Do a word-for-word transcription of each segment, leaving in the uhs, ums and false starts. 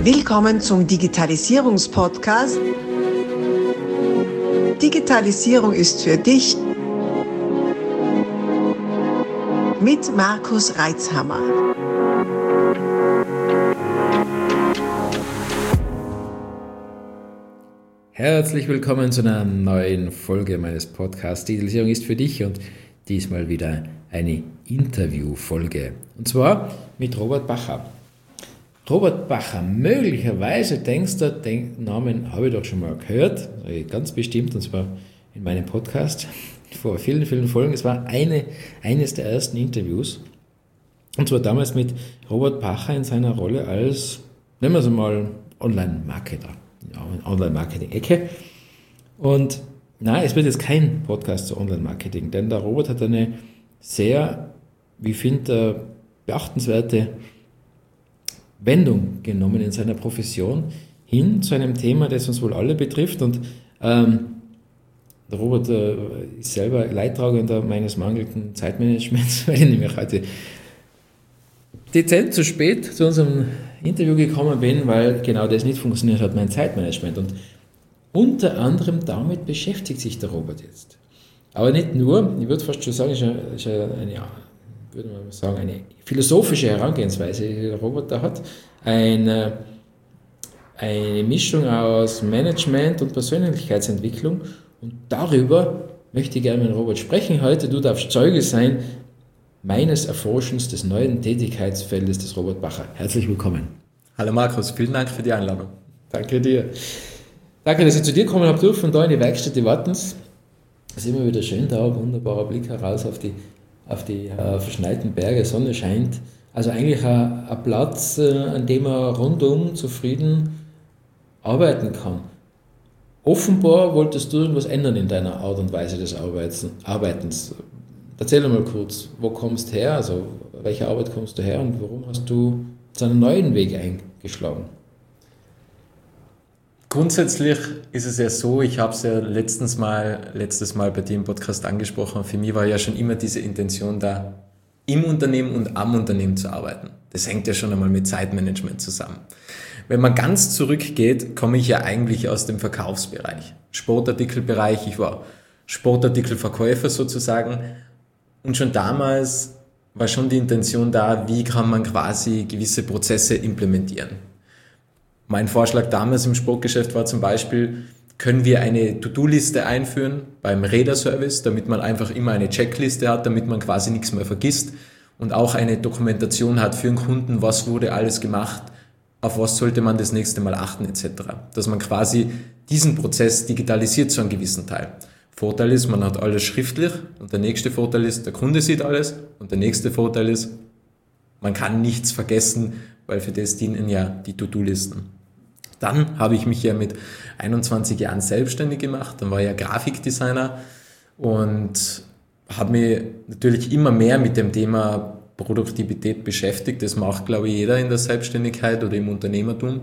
Willkommen zum Digitalisierungspodcast. Digitalisierung ist für dich mit Markus Reitzhammer. Herzlich willkommen zu einer neuen Folge meines Podcasts Digitalisierung ist für dich und diesmal wieder eine Interviewfolge. Und zwar mit Robert Bacher. Robert Bacher, möglicherweise denkst du, den Namen habe ich doch schon mal gehört, ganz bestimmt, und zwar in meinem Podcast vor vielen, vielen Folgen. Es war eine, eines der ersten Interviews, und zwar damals mit Robert Bacher in seiner Rolle als, nennen wir es mal, Online-Marketer, ja, Online-Marketing-Ecke. Und nein, es wird jetzt kein Podcast zu Online-Marketing, denn der Robert hat eine sehr, wie ich finde, beachtenswerte Wendung genommen in seiner Profession hin zu einem Thema, das uns wohl alle betrifft. Und ähm, der Robert äh, ist selber Leidtragender meines mangelnden Zeitmanagements, weil ich nämlich heute dezent zu spät zu unserem Interview gekommen bin, weil genau das nicht funktioniert hat, mein Zeitmanagement. Und unter anderem damit beschäftigt sich der Robert jetzt. Aber nicht nur, ich würde fast schon sagen, ist eine, ist eine, ja, würde man sagen, eine philosophische Herangehensweise, die der Robert da hat. Eine, eine Mischung aus Management und Persönlichkeitsentwicklung. Und darüber möchte ich gerne mit Robert sprechen heute. Du darfst Zeuge sein meines Erforschens des neuen Tätigkeitsfeldes des Robert Bacher. Herzlich willkommen. Hallo Markus, vielen Dank für die Einladung. Danke dir. Danke, dass ich zu dir kommen habe dürfen, da in die Werkstatt die Wartens. Es ist immer wieder schön da, wunderbarer Blick heraus auf die, auf die äh, verschneiten Berge, Sonne scheint. Also eigentlich ein, ein Platz, äh, an dem man rundum zufrieden arbeiten kann. Offenbar wolltest du irgendwas ändern in deiner Art und Weise des Arbeitens. Arbeitens. Erzähl mal kurz, wo kommst du her, also welche Arbeit kommst du her und warum hast du zu einem neuen Weg eingeschlagen? Grundsätzlich ist es ja so, ich habe es ja letztens mal, letztes Mal bei dir im Podcast angesprochen, für mich war ja schon immer diese Intention da, im Unternehmen und am Unternehmen zu arbeiten. Das hängt ja schon einmal mit Zeitmanagement zusammen. Wenn man ganz zurückgeht, komme ich ja eigentlich aus dem Verkaufsbereich, Sportartikelbereich, ich war Sportartikelverkäufer sozusagen und schon damals war schon die Intention da, wie kann man quasi gewisse Prozesse implementieren. Mein Vorschlag damals im Sportgeschäft war zum Beispiel, können wir eine To-Do-Liste einführen beim Räderservice, damit man einfach immer eine Checkliste hat, damit man quasi nichts mehr vergisst und auch eine Dokumentation hat für den Kunden, was wurde alles gemacht, auf was sollte man das nächste Mal achten et cetera. Dass man quasi diesen Prozess digitalisiert zu einem gewissen Teil. Vorteil ist, man hat alles schriftlich und der nächste Vorteil ist, der Kunde sieht alles und der nächste Vorteil ist, man kann nichts vergessen, weil für das dienen ja die To-Do-Listen. Dann habe ich mich ja mit einundzwanzig Jahren selbstständig gemacht, dann war ich ja Grafikdesigner und habe mich natürlich immer mehr mit dem Thema Produktivität beschäftigt. Das macht, glaube ich, jeder in der Selbstständigkeit oder im Unternehmertum.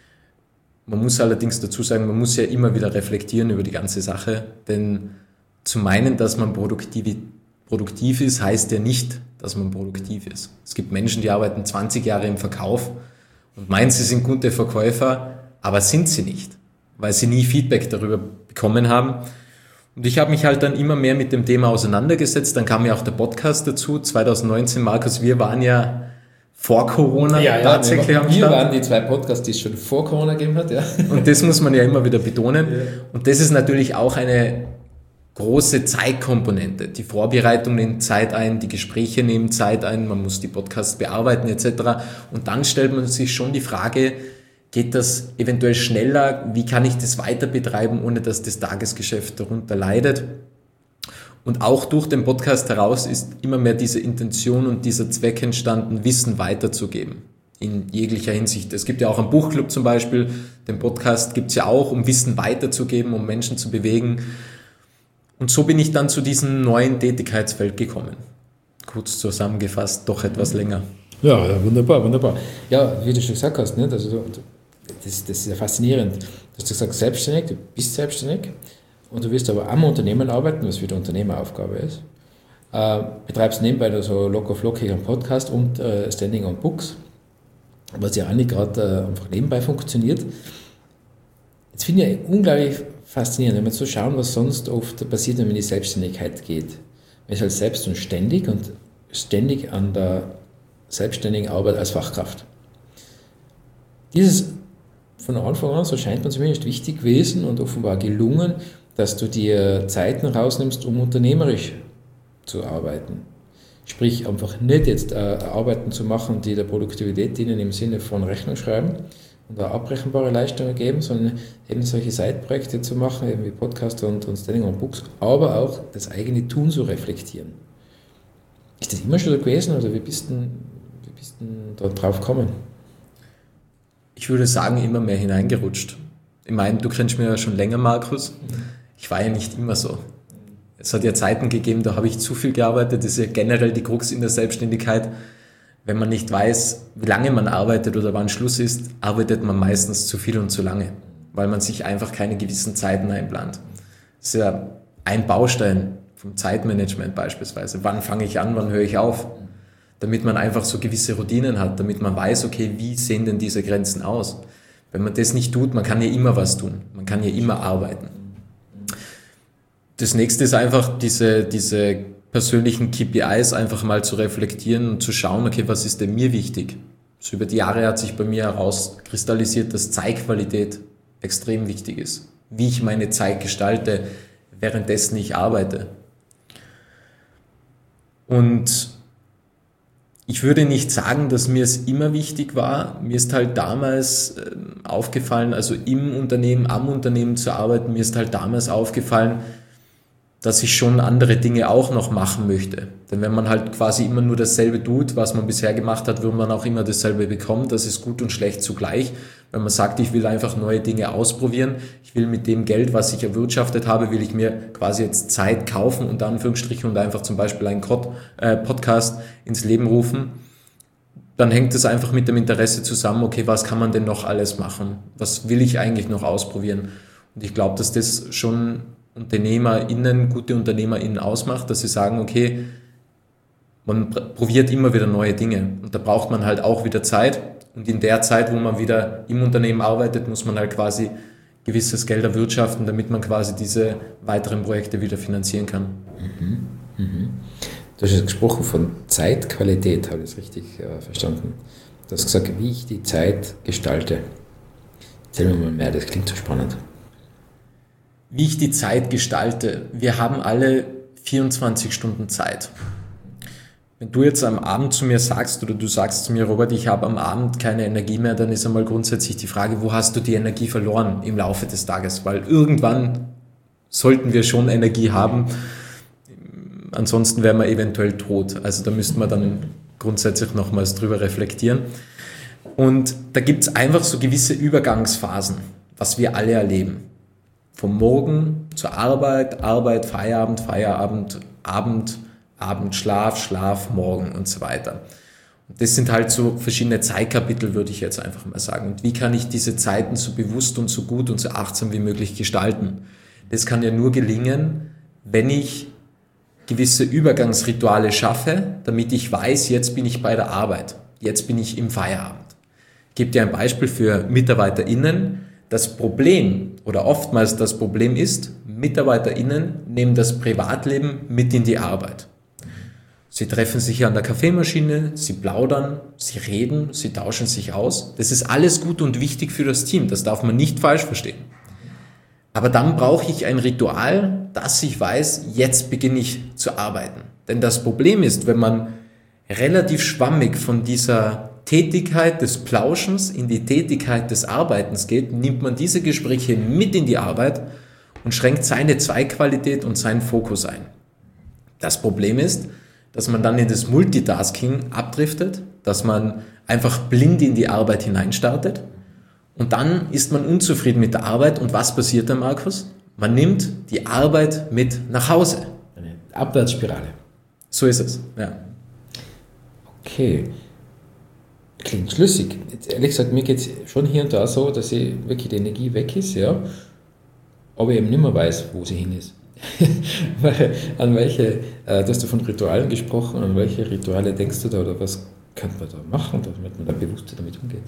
Man muss allerdings dazu sagen, man muss ja immer wieder reflektieren über die ganze Sache, denn zu meinen, dass man produktiv, produktiv ist, heißt ja nicht, dass man produktiv ist. Es gibt Menschen, die arbeiten zwanzig Jahre im Verkauf und meinen, sie sind gute Verkäufer, aber sind sie nicht, weil sie nie Feedback darüber bekommen haben. Und ich habe mich halt dann immer mehr mit dem Thema auseinandergesetzt. Dann kam ja auch der Podcast dazu, zwanzig neunzehn. Markus, wir waren ja vor Corona ja, ja, tatsächlich wir, am wir Start. Wir waren die zwei Podcasts, die es schon vor Corona gegeben hat. Ja. Und das muss man ja immer wieder betonen. Ja. Und das ist natürlich auch eine große Zeitkomponente. Die Vorbereitung nimmt Zeit ein, die Gespräche nehmen Zeit ein, man muss die Podcasts bearbeiten et cetera. Und dann stellt man sich schon die Frage, geht das eventuell schneller? Wie kann ich das weiter betreiben, ohne dass das Tagesgeschäft darunter leidet? Und auch durch den Podcast heraus ist immer mehr diese Intention und dieser Zweck entstanden, Wissen weiterzugeben. In jeglicher Hinsicht. Es gibt ja auch einen Buchclub zum Beispiel. Den Podcast gibt es ja auch, um Wissen weiterzugeben, um Menschen zu bewegen. Und so bin ich dann zu diesem neuen Tätigkeitsfeld gekommen. Kurz zusammengefasst, doch etwas länger. Ja, ja, wunderbar, wunderbar. Ja, wie du schon gesagt hast, nicht? Also, das, das ist ja faszinierend. Du hast gesagt, selbstständig, du bist selbstständig und du wirst aber am Unternehmen arbeiten, was wieder Unternehmeraufgabe ist. Äh, betreibst nebenbei so locker flockig einen Podcast und äh, Standing on Books. was ja auch nicht gerade äh, einfach nebenbei funktioniert. Jetzt finde ich unglaublich faszinierend, wenn wir so schauen, was sonst oft passiert, wenn man in die Selbstständigkeit geht. Man ist halt selbst und ständig und ständig an der selbstständigen Arbeit als Fachkraft. Dieses von Anfang an, so scheint man zumindest, wichtig gewesen und offenbar gelungen, dass du dir Zeiten rausnimmst, um unternehmerisch zu arbeiten. Sprich, einfach nicht jetzt äh, Arbeiten zu machen, die der Produktivität dienen im Sinne von Rechnung schreiben und eine abbrechenbare Leistungen geben, sondern eben solche Side-Projekte zu machen, eben wie Podcast und, und Standing on Books, aber auch das eigene Tun zu reflektieren. Ist das immer schon so gewesen oder wie bist du wie bist du da drauf gekommen? Ich würde sagen, immer mehr hineingerutscht. Ich meine, du kennst mich ja schon länger, Markus. Ich war ja nicht immer so. Es hat ja Zeiten gegeben, da habe ich zu viel gearbeitet. Das ist ja generell die Krux in der Selbstständigkeit. Wenn man nicht weiß, wie lange man arbeitet oder wann Schluss ist, arbeitet man meistens zu viel und zu lange, weil man sich einfach keine gewissen Zeiten einplant. Das ist ja ein Baustein vom Zeitmanagement beispielsweise. Wann fange ich an, wann höre ich auf? Damit man einfach so gewisse Routinen hat, damit man weiß, okay, wie sehen denn diese Grenzen aus? Wenn man das nicht tut, man kann ja immer was tun, man kann ja immer arbeiten. Das nächste ist einfach diese, diese persönlichen K P Is einfach mal zu reflektieren und zu schauen, okay, was ist denn mir wichtig? So über die Jahre hat sich bei mir herauskristallisiert, dass Zeitqualität extrem wichtig ist. Wie ich meine Zeit gestalte, währenddessen ich arbeite. Und ich würde nicht sagen, dass mir es immer wichtig war. Mir ist halt damals äh, aufgefallen, also im Unternehmen, am Unternehmen zu arbeiten, mir ist halt damals aufgefallen, dass ich schon andere Dinge auch noch machen möchte. Denn wenn man halt quasi immer nur dasselbe tut, was man bisher gemacht hat, wird man auch immer dasselbe bekommen. Das ist gut und schlecht zugleich. Wenn man sagt, ich will einfach neue Dinge ausprobieren, ich will mit dem Geld, was ich erwirtschaftet habe, will ich mir quasi jetzt Zeit kaufen, unter Anführungsstrichen, und einfach zum Beispiel einen Podcast ins Leben rufen, dann hängt es einfach mit dem Interesse zusammen, okay, was kann man denn noch alles machen? Was will ich eigentlich noch ausprobieren? Und ich glaube, dass das schon UnternehmerInnen, gute UnternehmerInnen ausmacht, dass sie sagen, okay, man pr- probiert immer wieder neue Dinge und da braucht man halt auch wieder Zeit und in der Zeit, wo man wieder im Unternehmen arbeitet, muss man halt quasi gewisses Geld erwirtschaften, damit man quasi diese weiteren Projekte wieder finanzieren kann. Mhm. Mhm. Du hast jetzt gesprochen von Zeitqualität, habe ich das richtig äh, verstanden? Du hast gesagt, wie ich die Zeit gestalte. Erzähl mir mal mehr, das klingt so spannend. Wie ich die Zeit gestalte. Wir haben alle vierundzwanzig Stunden Zeit. Wenn du jetzt am Abend zu mir sagst oder du sagst zu mir, Robert, ich habe am Abend keine Energie mehr, dann ist einmal grundsätzlich die Frage, wo hast du die Energie verloren im Laufe des Tages? Weil irgendwann sollten wir schon Energie haben, ansonsten wären wir eventuell tot. Also da müssten wir dann grundsätzlich nochmals drüber reflektieren. Und da gibt es einfach so gewisse Übergangsphasen, was wir alle erleben. Vom Morgen zur Arbeit, Arbeit, Feierabend, Feierabend, Abend, Abend, Schlaf, Schlaf, Morgen und so weiter. Und das sind halt so verschiedene Zeitkapitel, würde ich jetzt einfach mal sagen. Und wie kann ich diese Zeiten so bewusst und so gut und so achtsam wie möglich gestalten? Das kann ja nur gelingen, wenn ich gewisse Übergangsrituale schaffe, damit ich weiß, jetzt bin ich bei der Arbeit, jetzt bin ich im Feierabend. Ich gebe dir ein Beispiel für MitarbeiterInnen. Das Problem oder oftmals das Problem ist, MitarbeiterInnen nehmen das Privatleben mit in die Arbeit. Sie treffen sich an der Kaffeemaschine, sie plaudern, sie reden, sie tauschen sich aus. Das ist alles gut und wichtig für das Team, das darf man nicht falsch verstehen. Aber dann brauche ich ein Ritual, dass ich weiß, jetzt beginne ich zu arbeiten. Denn das Problem ist, wenn man relativ schwammig von dieser Tätigkeit des Plauschens in die Tätigkeit des Arbeitens geht, nimmt man diese Gespräche mit in die Arbeit und schränkt seine Zweigqualität und seinen Fokus ein. Das Problem ist, dass man dann in das Multitasking abdriftet, dass man einfach blind in die Arbeit hineinstartet und dann ist man unzufrieden mit der Arbeit und was passiert dann, Markus? Man nimmt die Arbeit mit nach Hause. Eine Abwärtsspirale. So ist es, ja. Okay. Klingt schlüssig. Jetzt, ehrlich gesagt, mir geht es schon hier und da so, dass ich wirklich die Energie weg ist, ja, aber ich eben nicht mehr weiß, wo sie hin ist. Weil, an welche, äh, du hast du von Ritualen gesprochen, an welche Rituale denkst du da oder was könnte man da machen, damit man da bewusster damit umgeht?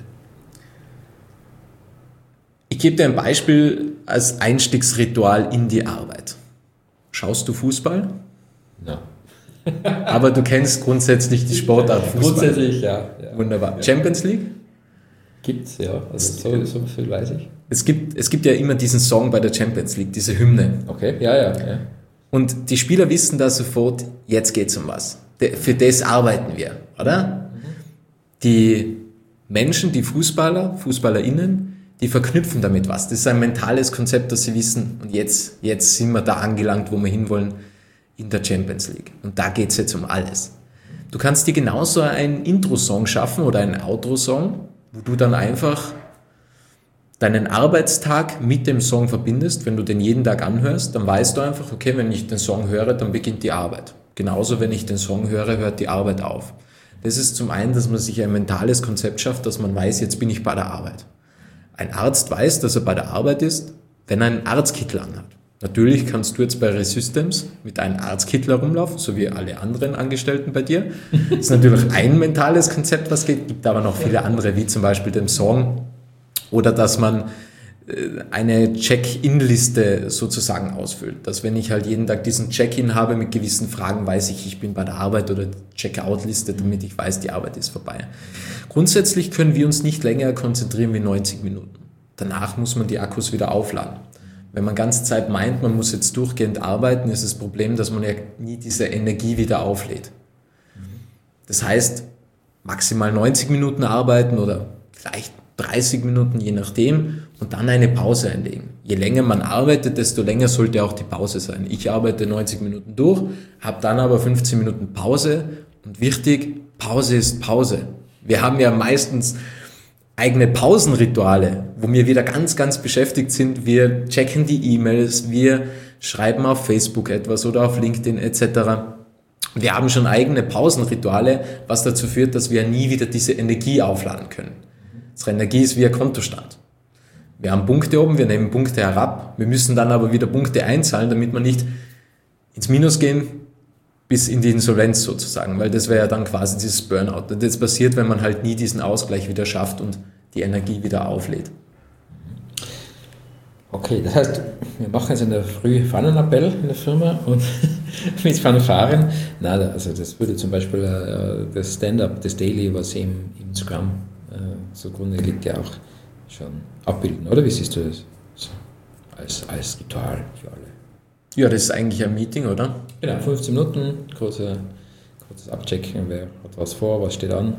Ich gebe dir ein Beispiel als Einstiegsritual in die Arbeit. Schaust du Fußball? Ja. Aber du kennst grundsätzlich die Sportart Fußball. Grundsätzlich, ja. ja. Wunderbar. Champions League? Gibt's, ja. Also so, so viel weiß ich. Es gibt, es gibt ja immer diesen Song bei der Champions League, diese Hymne. Okay, ja, ja. ja. Und die Spieler wissen da sofort, jetzt geht's um was. Für das arbeiten wir, oder? Mhm. Die Menschen, die Fußballer, FußballerInnen, die verknüpfen damit was. Das ist ein mentales Konzept, dass sie wissen, und jetzt, jetzt sind wir da angelangt, wo wir hinwollen, in der Champions League. Und da geht's jetzt um alles. Du kannst dir genauso einen Intro-Song schaffen oder einen Outro-Song, wo du dann einfach deinen Arbeitstag mit dem Song verbindest. Wenn du den jeden Tag anhörst, dann weißt du einfach, okay, wenn ich den Song höre, dann beginnt die Arbeit. Genauso, wenn ich den Song höre, hört die Arbeit auf. Das ist zum einen, dass man sich ein mentales Konzept schafft, dass man weiß, jetzt bin ich bei der Arbeit. Ein Arzt weiß, dass er bei der Arbeit ist, wenn er einen Arztkittel anhat. Natürlich kannst du jetzt bei Resystems mit einem Arztkittel herumlaufen, so wie alle anderen Angestellten bei dir. Das ist natürlich ein mentales Konzept, was geht, gibt aber noch viele andere, wie zum Beispiel den Song oder dass man eine Check-in-Liste sozusagen ausfüllt. Dass wenn ich halt jeden Tag diesen Check-in habe mit gewissen Fragen, weiß ich, ich bin bei der Arbeit oder Check-out-Liste, damit ich weiß, die Arbeit ist vorbei. Grundsätzlich können wir uns nicht länger konzentrieren wie neunzig Minuten. Danach muss man die Akkus wieder aufladen. Wenn man ganze Zeit meint, man muss jetzt durchgehend arbeiten, ist das Problem, dass man ja nie diese Energie wieder auflädt. Das heißt, maximal neunzig Minuten arbeiten oder vielleicht dreißig Minuten, je nachdem, und dann eine Pause einlegen. Je länger man arbeitet, desto länger sollte auch die Pause sein. Ich arbeite neunzig Minuten durch, habe dann aber fünfzehn Minuten Pause und wichtig, Pause ist Pause. Wir haben ja meistens eigene Pausenrituale, wo wir wieder ganz, ganz beschäftigt sind. Wir checken die E-Mails, wir schreiben auf Facebook etwas oder auf LinkedIn et cetera. Wir haben schon eigene Pausenrituale, was dazu führt, dass wir nie wieder diese Energie aufladen können. Unsere Energie ist wie ein Kontostand. Wir haben Punkte oben, wir nehmen Punkte herab, wir müssen dann aber wieder Punkte einzahlen, damit wir nicht ins Minus gehen, bis in die Insolvenz sozusagen, weil das wäre ja dann quasi dieses Burnout. Und das passiert, wenn man halt nie diesen Ausgleich wieder schafft und die Energie wieder auflädt. Okay, das heißt, wir machen jetzt in der Früh Fannenappell in der Firma und mit Fanfaren. Nein, also das würde zum Beispiel äh, das Stand-up, das Daily, was im, im Scrum äh, zugrunde liegt, ja auch schon abbilden, oder? Wie siehst du das? So, als, als Ritual für alle. Ja, das ist eigentlich ein Meeting, oder? Genau, fünfzehn Minuten, kurze, kurzes Abchecken, wer hat was vor, was steht an.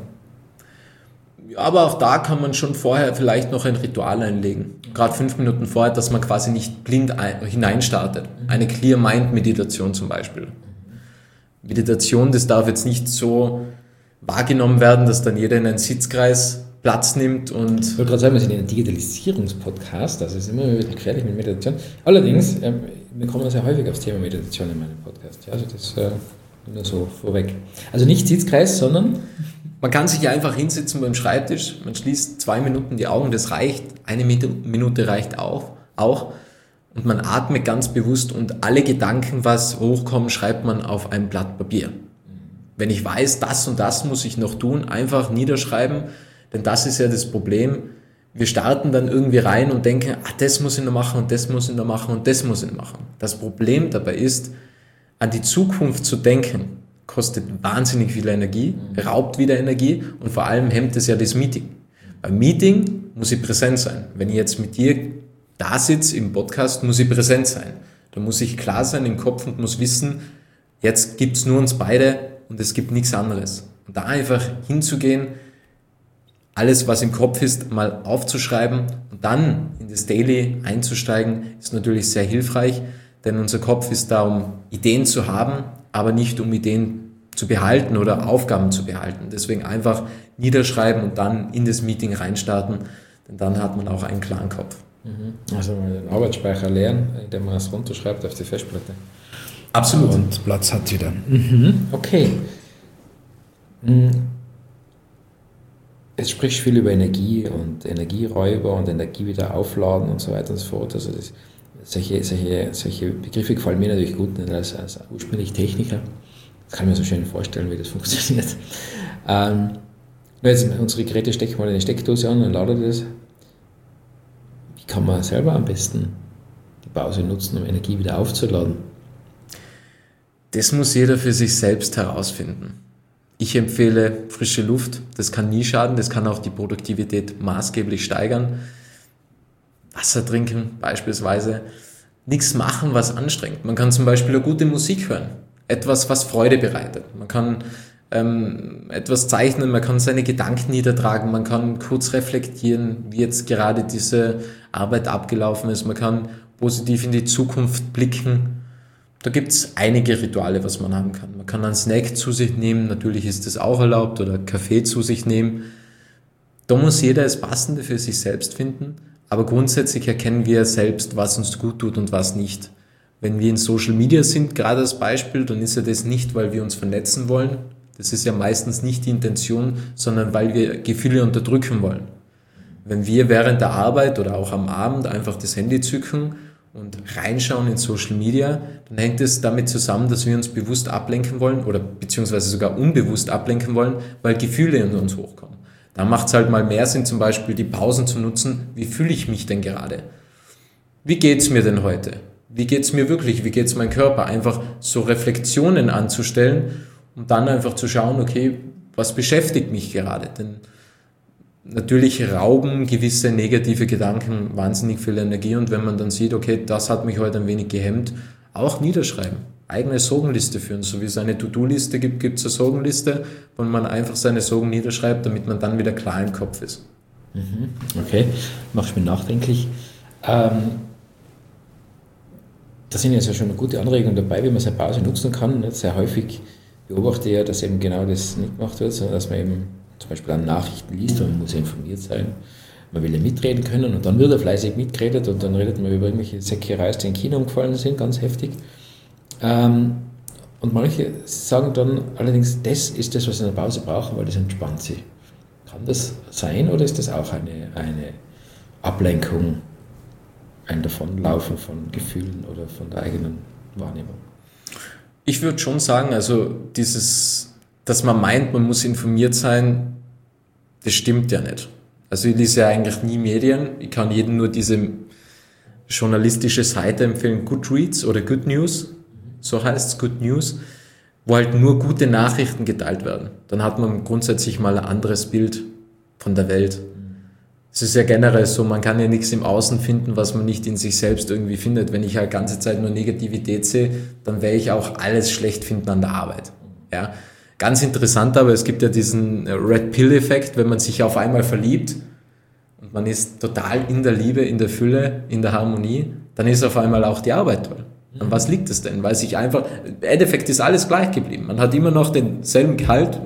Ja, aber auch da kann man schon vorher vielleicht noch ein Ritual einlegen. Gerade fünf Minuten vorher, dass man quasi nicht blind ein, hineinstartet. Eine Clear-Mind-Meditation zum Beispiel. Meditation, das darf jetzt nicht so wahrgenommen werden, dass dann jeder in einen Sitzkreis Platz nimmt und... Ich wollte gerade sagen, wir sind in einem Digitalisierungspodcast, also es ist immer wieder gefährlich mit Meditation. Allerdings, ähm, wir kommen sehr häufig aufs Thema Meditation in meinem Podcast. Ja, also das äh, nur so vorweg. Also nicht Sitzkreis, sondern... Man kann sich ja einfach hinsetzen beim Schreibtisch, man schließt zwei Minuten die Augen, das reicht, eine Minute reicht auch, auch und man atmet ganz bewusst und alle Gedanken, was hochkommen, schreibt man auf ein Blatt Papier. Wenn ich weiß, das und das muss ich noch tun, einfach niederschreiben, denn das ist ja das Problem. Wir starten dann irgendwie rein und denken, ah, das muss ich noch machen und das muss ich noch machen und das muss ich noch machen. Das Problem dabei ist, an die Zukunft zu denken, kostet wahnsinnig viel Energie, raubt wieder Energie und vor allem hemmt es ja das Meeting. Beim Meeting muss ich präsent sein. Wenn ich jetzt mit dir da sitze im Podcast, muss ich präsent sein. Da muss ich klar sein im Kopf und muss wissen, jetzt gibt es nur uns beide und es gibt nichts anderes. Und da einfach hinzugehen, alles, was im Kopf ist, mal aufzuschreiben und dann in das Daily einzusteigen, ist natürlich sehr hilfreich, denn unser Kopf ist da, um Ideen zu haben, aber nicht um Ideen zu behalten oder Aufgaben zu behalten. Deswegen einfach niederschreiben und dann in das Meeting reinstarten, denn dann hat man auch einen klaren Kopf. Also den Arbeitsspeicher leeren, indem man es runterschreibt auf die Festplatte. Absolut. Und Platz hat wieder. Mhm. Okay. Jetzt sprichst du viel über Energie und Energieräuber und Energie wieder aufladen und so weiter und so fort. Also das, solche, solche, solche Begriffe gefallen mir natürlich gut, nicht als, als ursprünglich Techniker. Das kann ich mir so schön vorstellen, wie das funktioniert. Ähm, Jetzt, unsere Geräte stecken mal in eine Steckdose an und laden das. Wie kann man selber am besten die Pause nutzen, um Energie wieder aufzuladen? Das muss jeder für sich selbst herausfinden. Ich empfehle frische Luft, das kann nie schaden, das kann auch die Produktivität maßgeblich steigern. Wasser trinken beispielsweise, nichts machen, was anstrengt. Man kann zum Beispiel eine gute Musik hören, etwas, was Freude bereitet. Man kann ähm, etwas zeichnen, man kann seine Gedanken niedertragen, man kann kurz reflektieren, wie jetzt gerade diese Arbeit abgelaufen ist, man kann positiv in die Zukunft blicken. Da gibt es einige Rituale, was man haben kann. Man kann einen Snack zu sich nehmen, natürlich ist das auch erlaubt, oder Kaffee zu sich nehmen. Da muss jeder das Passende für sich selbst finden, aber grundsätzlich erkennen wir selbst, was uns gut tut und was nicht. Wenn wir in Social Media sind, gerade als Beispiel, dann ist ja das nicht, weil wir uns vernetzen wollen. Das ist ja meistens nicht die Intention, sondern weil wir Gefühle unterdrücken wollen. Wenn wir während der Arbeit oder auch am Abend einfach das Handy zücken und reinschauen in Social Media, dann hängt es damit zusammen, dass wir uns bewusst ablenken wollen oder beziehungsweise sogar unbewusst ablenken wollen, weil Gefühle in uns hochkommen. Da macht es halt mal mehr Sinn, zum Beispiel die Pausen zu nutzen. Wie fühle ich mich denn gerade? Wie geht's mir denn heute? Wie geht's mir wirklich? Wie geht's meinem Körper? Einfach so Reflexionen anzustellen und dann einfach zu schauen, okay, was beschäftigt mich gerade? Denn natürlich rauben gewisse negative Gedanken wahnsinnig viel Energie und wenn man dann sieht, okay, das hat mich heute ein wenig gehemmt, auch niederschreiben, eigene Sorgenliste führen. So wie es eine To-Do-Liste gibt, gibt es eine Sorgenliste, wo man einfach seine Sorgen niederschreibt, damit man dann wieder klar im Kopf ist. Okay, machst mich nachdenklich. Ähm, da sind jetzt ja schon eine gute Anregungen dabei, wie man seine Pause nutzen kann. Nicht sehr häufig beobachte ich ja, dass eben genau das nicht gemacht wird, sondern dass man eben zum Beispiel an Nachrichten liest und man muss ja informiert sein. Man will ja mitreden können und dann wird er fleißig mitgeredet und dann redet man über irgendwelche Säckereis, die im Kino umgefallen sind, ganz heftig. Ähm, und manche sagen dann allerdings, das ist das, was sie in der Pause brauchen, weil das entspannt sie. Kann das sein oder ist das auch eine, eine Ablenkung, ein Davonlaufen von Gefühlen oder von der eigenen Wahrnehmung? Ich würde schon sagen, also dieses, dass man meint, man muss informiert sein, das stimmt ja nicht. Also ich lese ja eigentlich nie Medien. Ich kann jedem nur diese journalistische Seite empfehlen, Goodreads oder Good News, so heißt es, Good News, wo halt nur gute Nachrichten geteilt werden. Dann hat man grundsätzlich mal ein anderes Bild von der Welt. Es ist ja generell so, man kann ja nichts im Außen finden, was man nicht in sich selbst irgendwie findet. Wenn ich halt ganze Zeit nur Negativität sehe, dann werde ich auch alles schlecht finden an der Arbeit. Ja. Ganz interessant aber, es gibt ja diesen Red Pill-Effekt, wenn man sich auf einmal verliebt und man ist total in der Liebe, in der Fülle, in der Harmonie, dann ist auf einmal auch die Arbeit toll. An was liegt es denn? Weil sich einfach, im Endeffekt ist alles gleich geblieben. Man hat immer noch denselben Gehalt,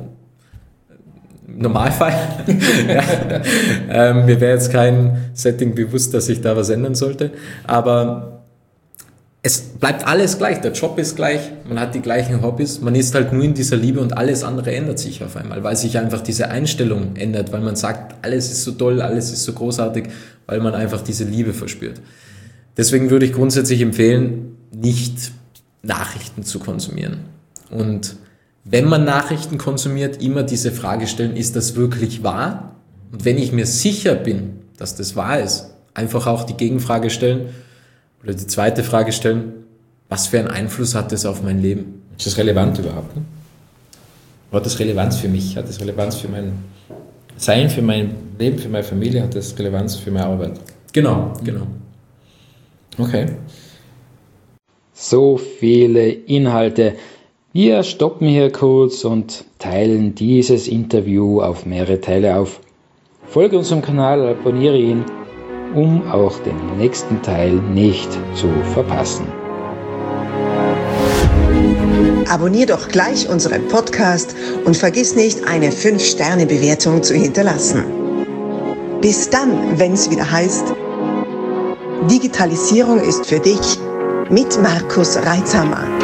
im Normalfall. ja. ähm, mir wäre jetzt kein Setting bewusst, dass sich da was ändern sollte, aber es bleibt alles gleich, der Job ist gleich, man hat die gleichen Hobbys, man ist halt nur in dieser Liebe und alles andere ändert sich auf einmal, weil sich einfach diese Einstellung ändert, weil man sagt, alles ist so toll, alles ist so großartig, weil man einfach diese Liebe verspürt. Deswegen würde ich grundsätzlich empfehlen, nicht Nachrichten zu konsumieren. Und wenn man Nachrichten konsumiert, immer diese Frage stellen, ist das wirklich wahr? Und wenn ich mir sicher bin, dass das wahr ist, einfach auch die Gegenfrage stellen, oder die zweite Frage stellen, was für einen Einfluss hat das auf mein Leben? Ist das relevant überhaupt? Ne? Hat das Relevanz für mich? Hat das Relevanz für mein Sein, für mein Leben, für meine Familie? Hat das Relevanz für meine Arbeit? Genau, genau. Okay. So viele Inhalte. Wir stoppen hier kurz und teilen dieses Interview auf mehrere Teile auf. Folge unserem Kanal, abonniere ihn, um auch den nächsten Teil nicht zu verpassen. Abonnier doch gleich unseren Podcast und vergiss nicht, eine fünf Sterne Bewertung zu hinterlassen. Bis dann, wenn es wieder heißt, Digitalisierung ist für dich mit Markus Reitzhammer.